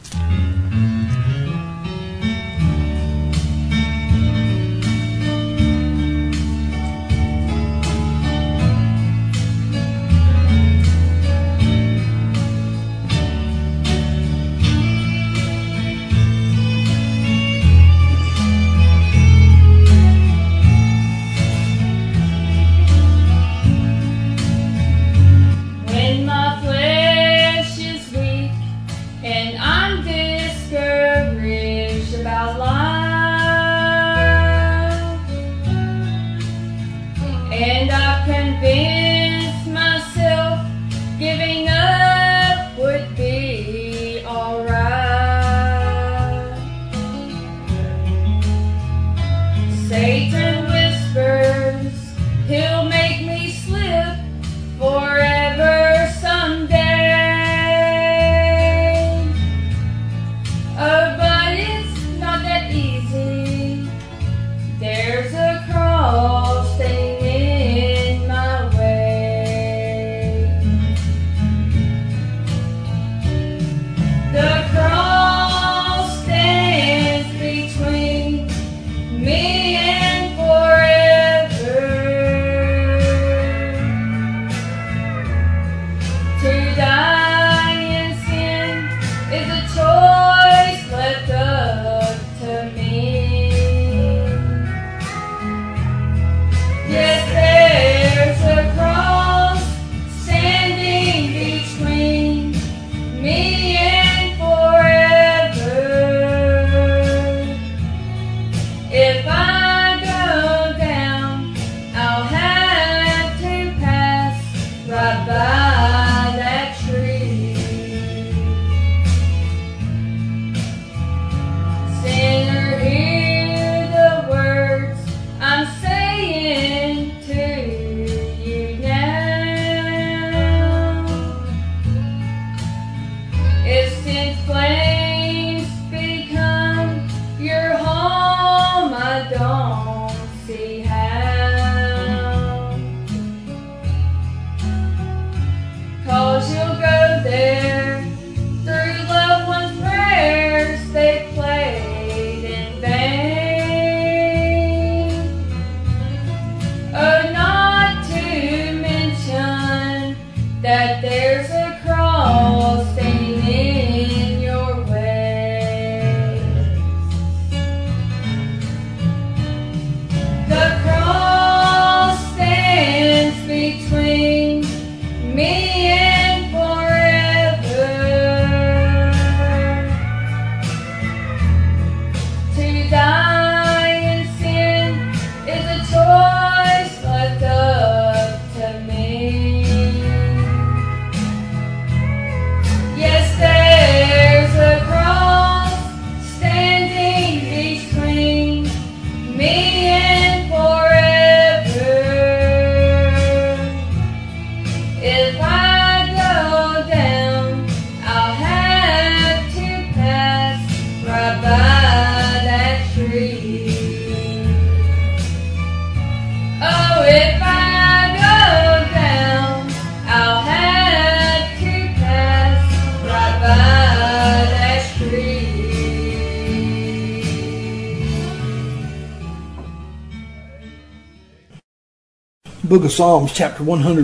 Book of Psalms, chapter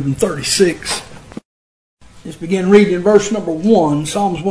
136. Let's begin reading in verse number 1, Psalms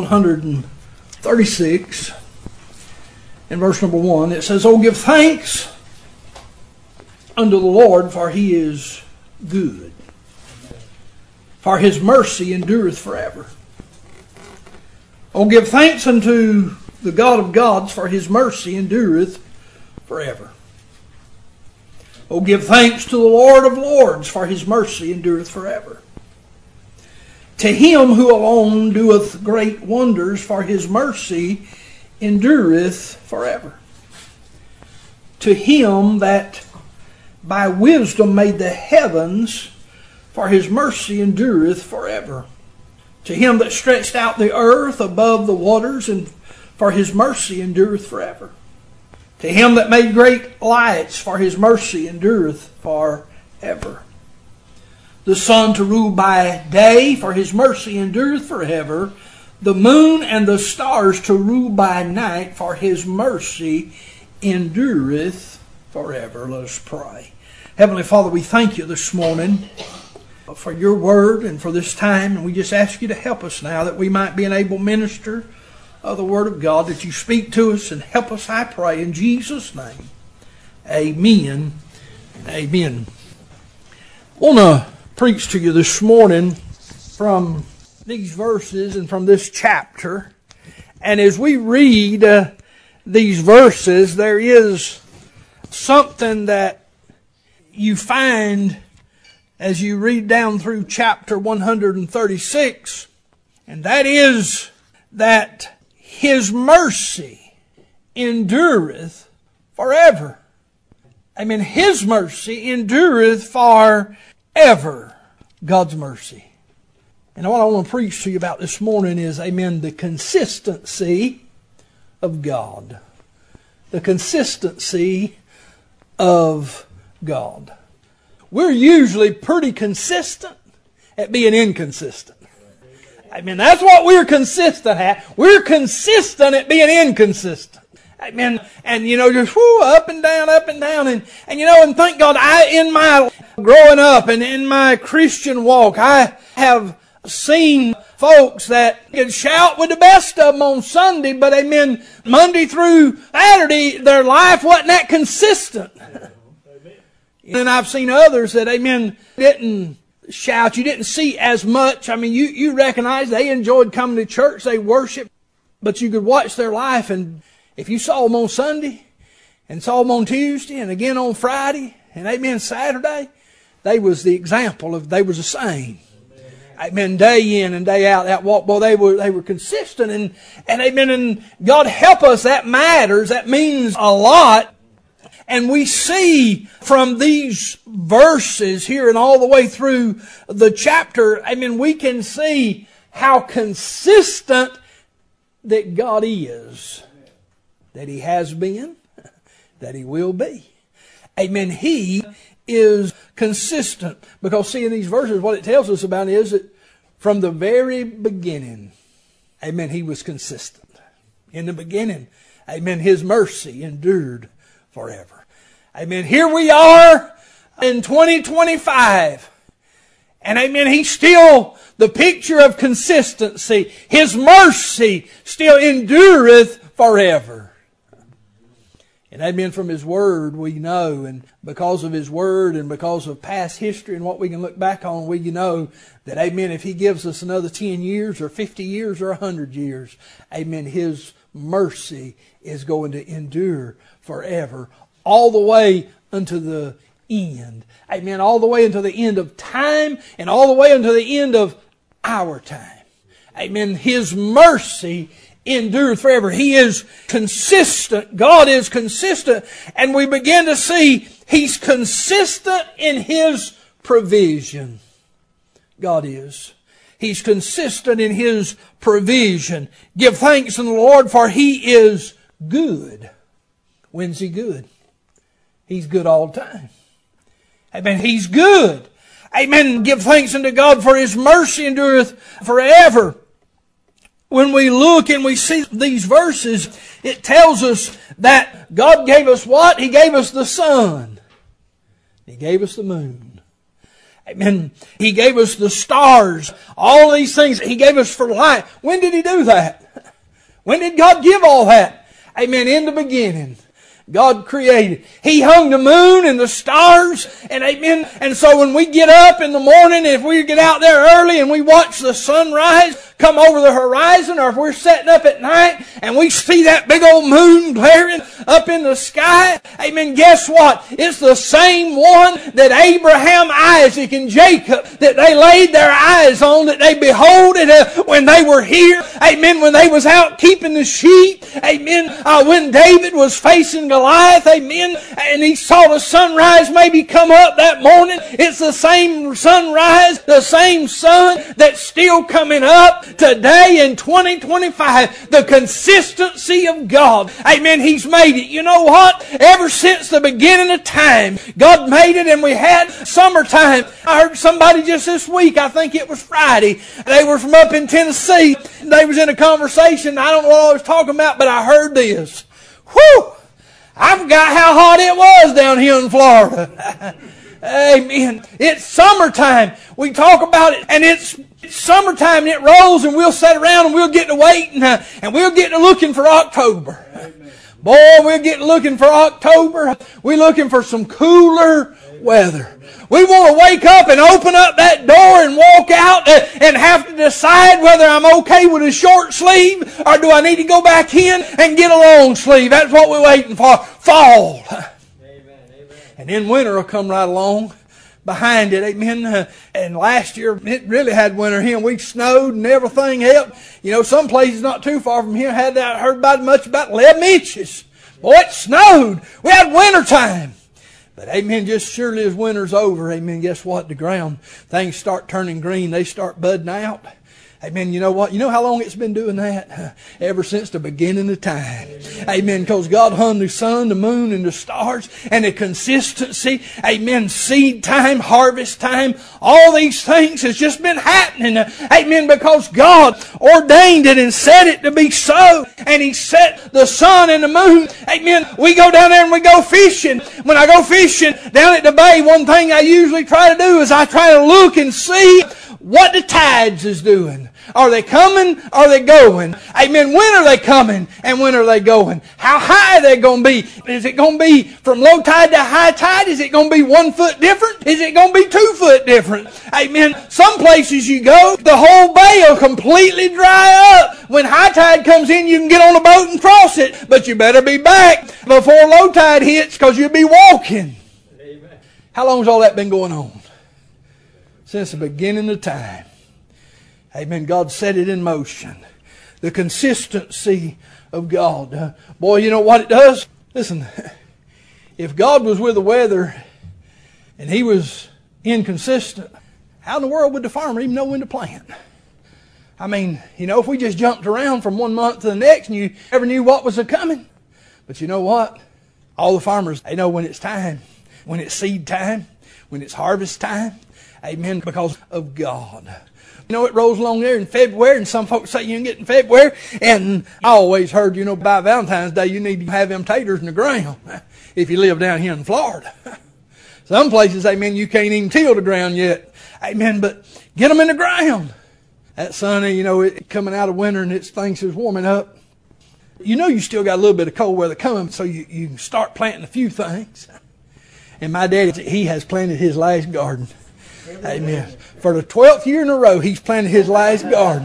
136. In verse number 1, it says, "Oh, give thanks unto the Lord, for he is good. For his mercy endureth forever. Oh, give thanks unto the God of gods, for his mercy endureth forever. Oh, give thanks to the Lord of lords, for his mercy endureth forever. To him who alone doeth great wonders, for his mercy endureth forever. To him that by wisdom made the heavens, for his mercy endureth forever. To him that stretched out the earth above the waters, and for his mercy endureth forever. To him that made great lights, for his mercy endureth forever. The sun to rule by day, for his mercy endureth forever. the moon and the stars to rule by night, for his mercy endureth forever. Let us pray. Heavenly Father, we thank you this morning for your word and for this time, and we just ask you to help us now that we might be an able minister of the word of God, that you speak to us and help us, I pray, in Jesus' name. Amen. Amen. I want to preach to you this morning from these verses and from this chapter. And as we read these verses, there is something that you find as you read down through chapter 136, and that is that his mercy endureth forever. Amen. His mercy endureth forever. God's mercy. And what I want to preach to you about this morning is, amen, the consistency of God. The consistency of God. We're usually pretty consistent at being inconsistent. I mean, that's what we're consistent at. We're consistent at being inconsistent. Amen. And just up and down. And thank God, in my growing up and in my Christian walk, I have seen folks that could shout with the best of them on Sunday, but amen, Monday through Saturday, their life wasn't that consistent. And I've seen others that, amen, didn't shout. You didn't see as much. I mean, you recognize they enjoyed coming to church, they worshiped, but you could watch their life, and if you saw them on Sunday and saw them on Tuesday and again on Friday and amen, Saturday, they was the example of, they was the same. Amen. Day in and day out, that walk. Boy, they were consistent, and amen. And God help us. That matters. That means a lot. And we see from these verses here and all the way through the chapter, amen, we can see how consistent that God is, that He has been, that He will be. Amen. He is consistent. Because see, in these verses, what it tells us about is that from the very beginning, amen, He was consistent. In the beginning, amen, His mercy endured forever. Amen. Here we are in 2025. And amen, He's still the picture of consistency. His mercy still endureth forever. And amen, from His Word we know, and because of His Word and because of past history and what we can look back on, we know that, amen, if He gives us another 10 years or 50 years or 100 years, amen, His mercy is going to endure forever, all the way unto the end. Amen, all the way until the end of time and all the way until the end of our time. Amen, His mercy endureth forever. He is consistent. God is consistent. And we begin to see He's consistent in His provision. God is. He's consistent in His provision. Give thanks unto the Lord, for He is good. When's He good? He's good all the time. Amen. He's good. Amen. Give thanks unto God, for His mercy endureth forever. When we look and we see these verses, it tells us that God gave us what? He gave us the sun. He gave us the moon. Amen. He gave us the stars. All these things He gave us for life. When did He do that? When did God give all that? Amen. In the beginning, God created. He hung the moon and the stars, and amen. And so when we get up in the morning, if we get out there early and we watch the sunrise come over the horizon, or if we're sitting up at night and we see that big old moon glaring up in the sky, amen, guess what? It's the same one that Abraham, Isaac, and Jacob, that they laid their eyes on, that they beholded when they were here, amen, when they was out keeping the sheep, amen, when David was facing Goliath, amen, and he saw the sunrise maybe come up that morning. It's the same sunrise, the same sun that's still coming up, Today in 2025, the consistency of God. Amen. He's made it. You know what? Ever since the beginning of time, God made it, and we had summertime. I heard somebody just this week, I think it was Friday, they were from up in Tennessee. They was in a conversation. I don't know what I was talking about, but I heard this. Whew! I forgot how hot it was down here in Florida. Amen. It's summertime. We talk about it, and it's summertime, and it rolls, and we'll sit around and we'll get to waiting, and we'll get to looking for October. Amen. Boy, we'll get looking for October. We're looking for some cooler weather. We want to wake up and open up that door and walk out and have to decide whether I'm okay with a short sleeve or do I need to go back in and get a long sleeve. That's what we're waiting for. Fall. Amen. And then winter will come right along behind it. Amen. And last year it really had winter here. We snowed and everything else. You know, some places not too far from here had that, heard about much about 11 inches. Boy, it snowed. We had winter time. But amen, just surely as winter's over, amen, guess what? The ground, things start turning green. They start budding out. Amen. You know what? You know how long it's been doing that? Ever since the beginning of time. Amen. Because God hung the sun, the moon, and the stars, and the consistency. Amen. Seed time, harvest time, all these things has just been happening. Amen. Because God ordained it and set it to be so. And He set the sun and the moon. Amen. We go down there and we go fishing. When I go fishing down at the bay, one thing I usually try to do is I try to look and see what the tides is doing. Are they coming? Are they going? Amen. When are they coming? And when are they going? How high are they going to be? Is it going to be from low tide to high tide? Is it going to be 1 foot different? Is it going to be 2 foot different? Amen. Some places you go, the whole bay will completely dry up. When high tide comes in, you can get on a boat and cross it. But you better be back before low tide hits because you'll be walking. Amen. How long has all that been going on? Since the beginning of time. Amen. God set it in motion. The consistency of God. Boy, you know what it does? Listen, if God was with the weather and He was inconsistent, how in the world would the farmer even know when to plant? I mean, you know, if we just jumped around from one month to the next and you never knew what was coming. But you know what? All the farmers, they know when it's time. When it's seed time. When it's harvest time. Amen. Because of God. You know, it rolls along there in February, and some folks say you can get in February. And I always heard, you know, by Valentine's Day, you need to have them taters in the ground if you live down here in Florida. Some places, amen, you can't even till the ground yet. Amen, but get them in the ground. That sun, you know, it coming out of winter and things is warming up. You know you still got a little bit of cold weather coming, so you can start planting a few things. And my daddy, he has planted his last garden. Amen. For the 12th year in a row, he's planted his last garden.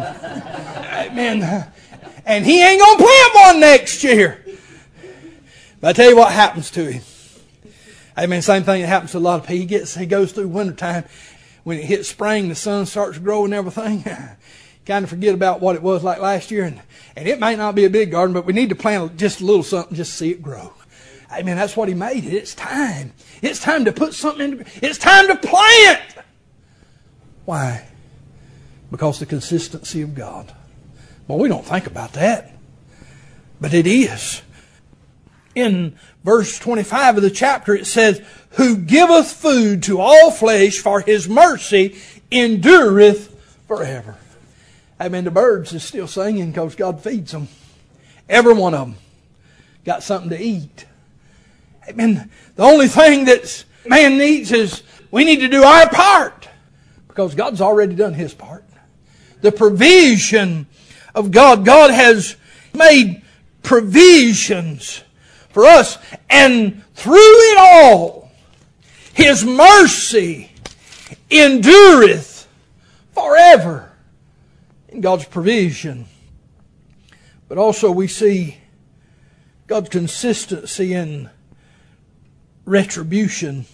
Amen. And he ain't going to plant one next year. But I tell you what happens to him. Amen. Same thing that happens to a lot of people. He goes through wintertime. When it hits spring, the sun starts to grow and everything. Kind of forget about what it was like last year. And it might not be a big garden, but we need to plant just a little something just to see it grow. Amen. That's what He made it. It's time. It's time to put something in. It's time to plant. Why? Because the consistency of God. Well, we don't think about that. But it is. In verse 25 of the chapter it says, who giveth food to all flesh, for His mercy endureth forever. I mean, the birds is still singing because God feeds them. Every one of them got something to eat. I mean, the only thing that man needs is we need to do our part. Because God's already done His part. The provision of God. God has made provisions for us. And through it all, His mercy endureth forever. In God's provision. But also we see God's consistency in retribution.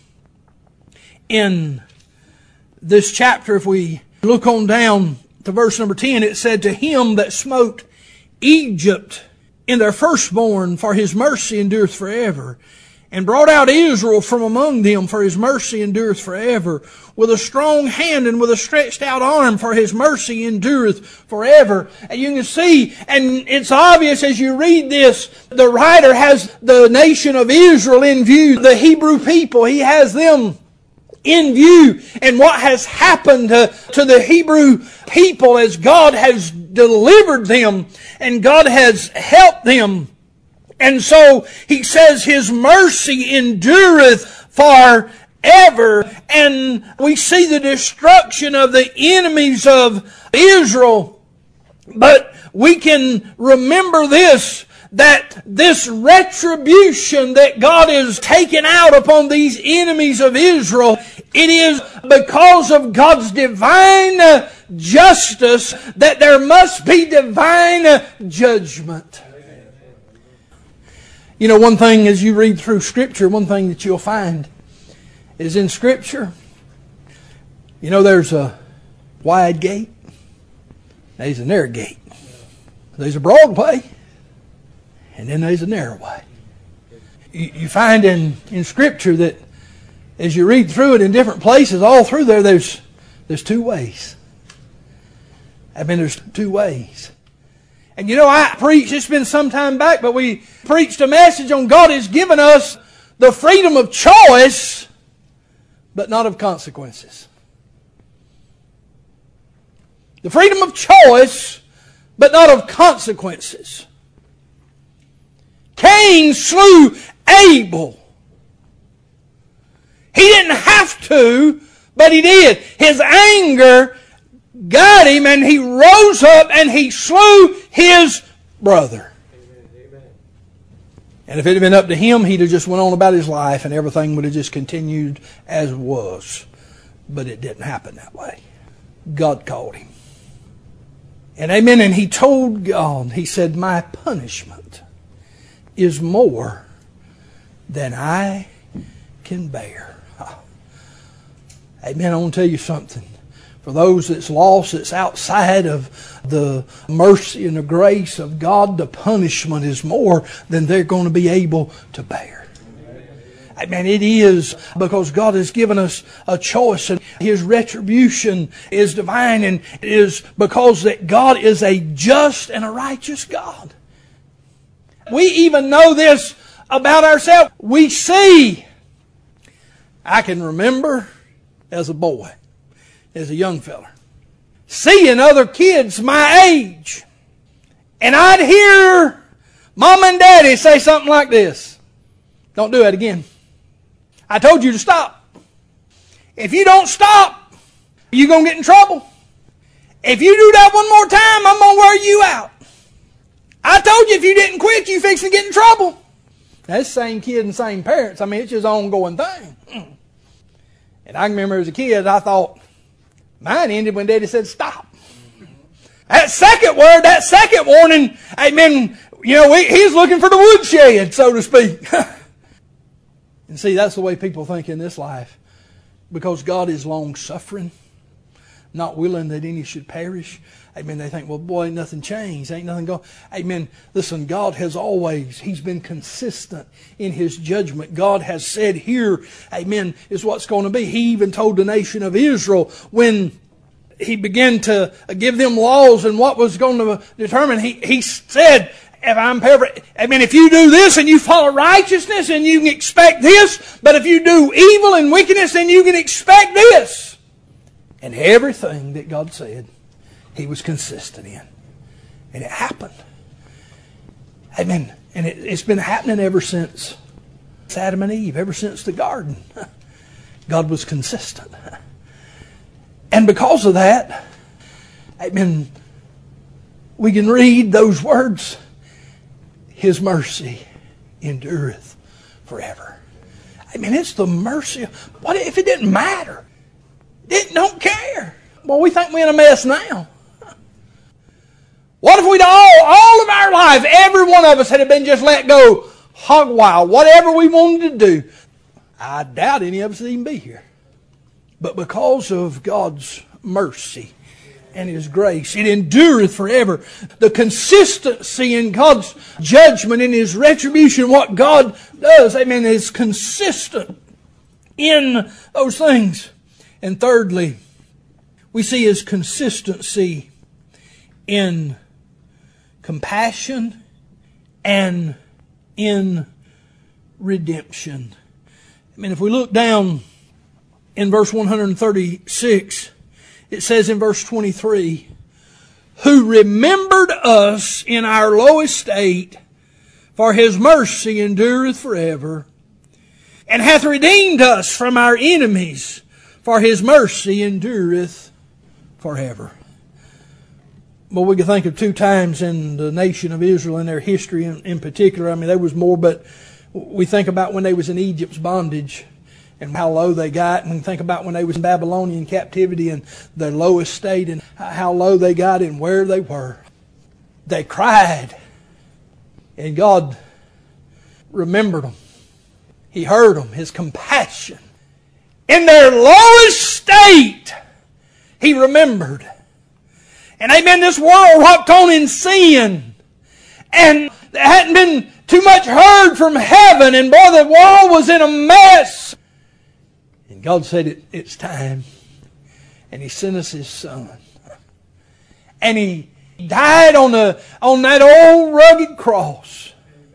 In this chapter, if we look on down to verse number 10, it said, to Him that smote Egypt in their firstborn, for His mercy endureth forever. and brought out Israel from among them, for his mercy endureth forever. With a strong hand and with a stretched out arm, for his mercy endureth forever. And you can see, and it's obvious as you read this, the writer has the nation of Israel in view, the Hebrew people. He has them in view, and what has happened to the Hebrew people as God has delivered them and God has helped them. And so he says his mercy endureth forever. And we see the destruction of the enemies of Israel. But we can remember this, that this retribution that God is taking out upon these enemies of Israel, it is because of God's divine justice that there must be divine judgment. You know, one thing as you read through Scripture, one thing that you'll find is in Scripture, you know, there's a wide gate, there's a narrow gate. There's a broad way, and then there's a narrow way. You find in Scripture that as you read through it in different places, all through there's two ways. I mean, there's two ways. And you know, I preached, it's been some time back, but we preached a message on God has given us the freedom of choice, but not of consequences. The freedom of choice, but not of consequences. Cain slew Abel. He didn't have to, but he did. His anger got him, and he rose up and he slew his brother. Amen. And if it had been up to him, he'd have just went on about his life and everything would have just continued as was. But it didn't happen that way. God called him. And amen, and he told God, he said, my punishment is more than I can bear. Amen, I want to tell you something. For those that's lost, that's outside of the mercy and the grace of God, the punishment is more than they're going to be able to bear. Amen. It is because God has given us a choice, and His retribution is divine, and it is because that God is a just and a righteous God. We even know this about ourselves. We see, I can remember as a boy, as a young fella, seeing other kids my age. And I'd hear Mom and Daddy say something like this. Don't do that again. I told you to stop. If you don't stop, you're going to get in trouble. If you do that one more time, I'm going to wear you out. I told you if you didn't quit, you fixing to get in trouble. That's the same kid and same parents. I mean, it's just an ongoing thing. And I can remember as a kid, I thought, mine ended when Daddy said stop. That second word, that second warning, amen, you know, he's looking for the woodshed, so to speak. And see, that's the way people think in this life. Because God is long-suffering, not willing that any should perish. Amen. They think, well, boy, ain't nothing changed. Ain't nothing going. Amen. Listen, God has always, He's been consistent in His judgment. God has said here, amen, is what's going to be. He even told the nation of Israel when He began to give them laws and what was going to determine. He said, if I'm paraphrasing, amen, if you do this and you follow righteousness, and you can expect this, but if you do evil and wickedness, then you can expect this. And everything that God said, He was consistent in. And it happened. Amen. And it's been happening ever since Adam and Eve, ever since the garden. God was consistent. And because of that, amen, we can read those words, His mercy endureth forever. Amen. It's the mercy. What if it didn't matter? It don't care. Well, we think we're in a mess now. What if we'd all of our life, every one of us had been just let go hog wild, whatever we wanted to do? I doubt any of us would even be here. But because of God's mercy, and His grace. It endureth forever. The consistency in God's judgment, in His retribution, what God does, amen, is consistent in those things. And thirdly, we see His consistency in compassion and in redemption. I mean, if we look down in verse 136, it says in verse 23, who remembered us in our low estate, for His mercy endureth forever, and hath redeemed us from our enemies, for His mercy endureth forever. Well, we can think of two times in the nation of Israel, in their history in particular. I mean, there was more, but we think about when they was in Egypt's bondage and how low they got. And we think about when they was in Babylonian captivity and their lowest state and how low they got and where they were. They cried. And God remembered them. He heard them. His compassion. In their lowest state, He remembered. And amen, this world rocked on in sin. And there hadn't been too much heard from heaven. And boy, the world was in a mess. And God said, it's time. And He sent us His Son. And He died on that old rugged cross.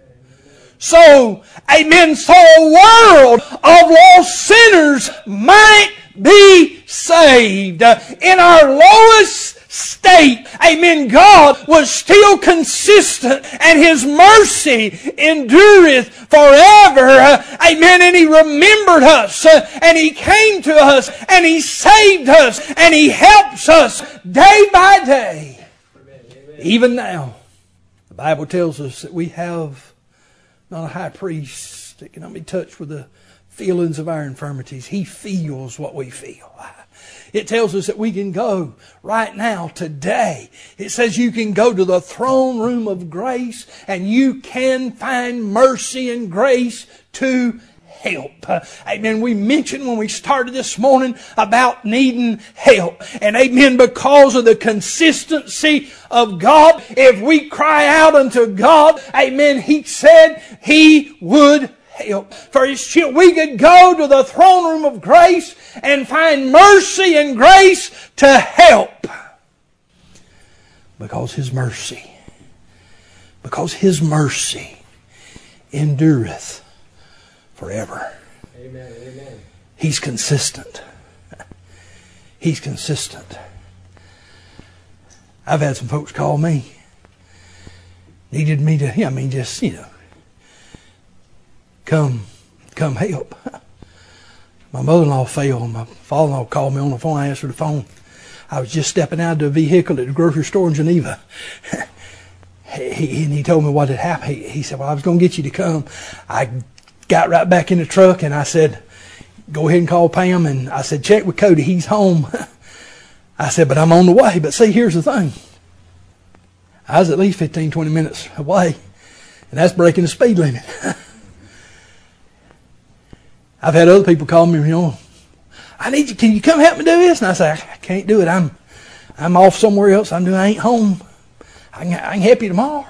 So, amen, so a world of lost sinners might be saved. In our lowest state, amen, God was still consistent and His mercy endureth forever. Amen. And He remembered us and He came to us and He saved us and He helps us day by day. Even now, the Bible tells us that we have not a high priest that cannot be touched with the feelings of our infirmities. He feels what we feel. It tells us that we can go right now, today. It says you can go to the throne room of grace and you can find mercy and grace to help. Amen. We mentioned when we started this morning about needing help. And amen, because of the consistency of God, if we cry out unto God, amen, He said He would help. For His children, we could go to the throne room of grace and find mercy and grace to help. Because His mercy endureth forever. Amen. Amen. He's consistent. He's consistent. I've had some folks call me. Needed me to, come help. My mother-in-law fell. My father-in-law called me on the phone. I answered the phone. I was just stepping out of the vehicle at the grocery store in Geneva. He told me what had happened. He said, well, I was going to get you to come. I got right back in the truck and I said, go ahead and call Pam. And I said, check with Cody. He's home. I said, but I'm on the way. But see, here's the thing. I was at least 15, 20 minutes away. And that's breaking the speed limit. I've had other people call me, I need you, can you come help me do this? And I say, I can't do it. I'm off somewhere else. I ain't home. I can help you tomorrow.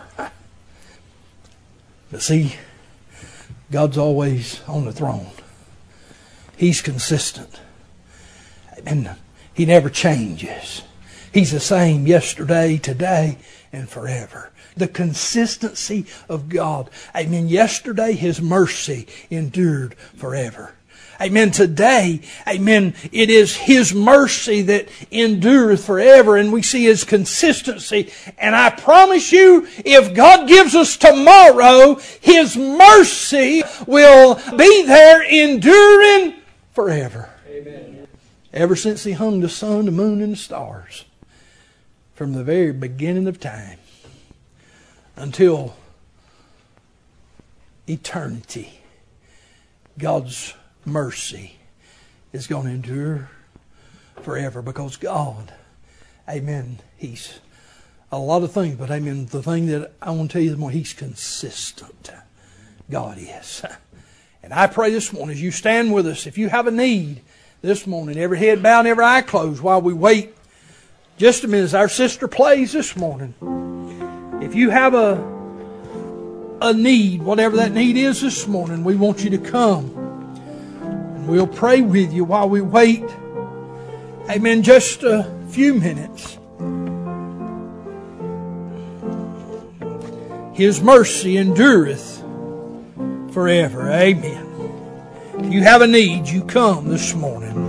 But see, God's always on the throne. He's consistent. And He never changes. He's the same yesterday, today, and forever. The consistency of God. Amen. Yesterday, His mercy endured forever. Amen. Today, amen, it is His mercy that endureth forever, and we see His consistency. And I promise you, if God gives us tomorrow, His mercy will be there enduring forever. Amen. Ever since He hung the sun, the moon, and the stars, from the very beginning of time until eternity, God's mercy is going to endure forever, because God, amen, He's a lot of things, but amen, the thing that I want to tell you this morning, He's consistent. God is. And I pray this morning, as you stand with us, if you have a need this morning, every head bowed and every eye closed, while we wait Just a minute, as our sister plays this morning, if you have a need, whatever that need is this morning, we want you to come. And we'll pray with you while we wait. Amen. Just a few minutes. His mercy endureth forever. Amen. If you have a need, you come this morning.